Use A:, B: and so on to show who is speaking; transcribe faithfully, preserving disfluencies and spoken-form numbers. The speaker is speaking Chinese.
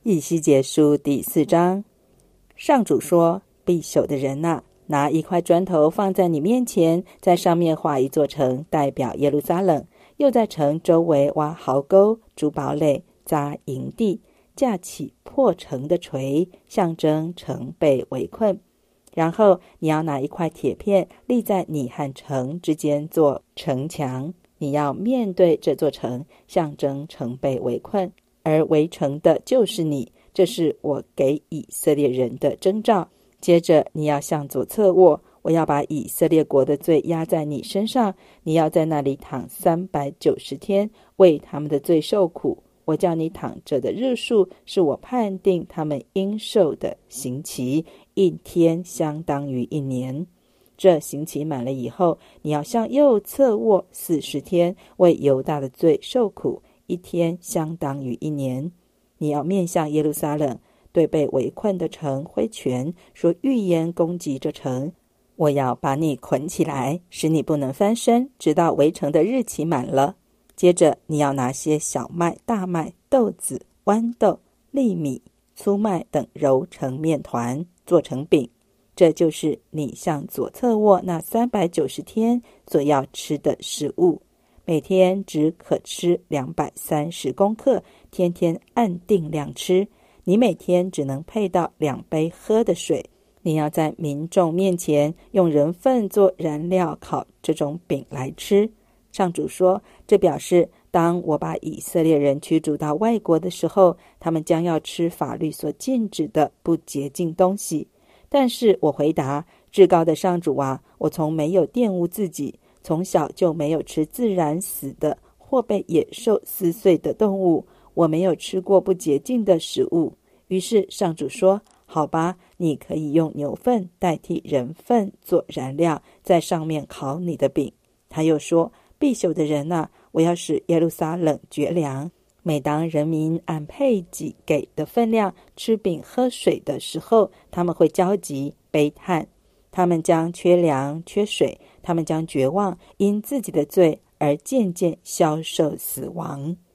A: 以西结书第四章。上主说，必朽的人啊，拿一块砖头放在你面前，在上面画一座城，代表耶路撒冷，又在城周围挖壕沟、筑堡垒、扎营地，架起破城的锤，象征城被围困。然后你要拿一块铁片立在你和城之间做城墙，你要面对这座城，象征城被围困，而围城的就是你，这是我给以色列人的征兆。接着你要向左侧卧，我要把以色列国的罪压在你身上，你要在那里躺三百九十天，为他们的罪受苦。我叫你躺着的日数，是我判定他们应受的刑期，一天相当于一年。这刑期满了以后，你要向右侧卧四十天，为犹大的罪受苦，一天相当于一年。你要面向耶路撒冷，对被围困的城挥拳，说预言攻击这城。我要把你捆起来，使你不能翻身，直到围城的日期满了。接着你要拿些小麦、大麦、豆子、豌豆、粒米、粗麦等揉成面团，做成饼。这就是你向左侧卧那三百九十天所要吃的食物，每天只可吃两百三十公克，天天按定量吃。你每天只能配到两杯喝的水。你要在民众面前用人粪做燃料烤这种饼来吃。上主说，这表示当我把以色列人驱逐到外国的时候，他们将要吃法律所禁止的不洁净东西。但是我回答，至高的上主啊，我从没有玷污自己，从小就没有吃自然死的或被野兽撕碎的动物，我没有吃过不洁净的食物。于是上主说，好吧，你可以用牛粪代替人粪做燃料，在上面烤你的饼。他又说，必朽的人啊，我要使耶路撒冷绝粮。每当人民按配给给的分量吃饼喝水的时候，他们会焦急悲叹，他们将缺粮缺水，他们将绝望，因自己的罪而渐渐消受死亡。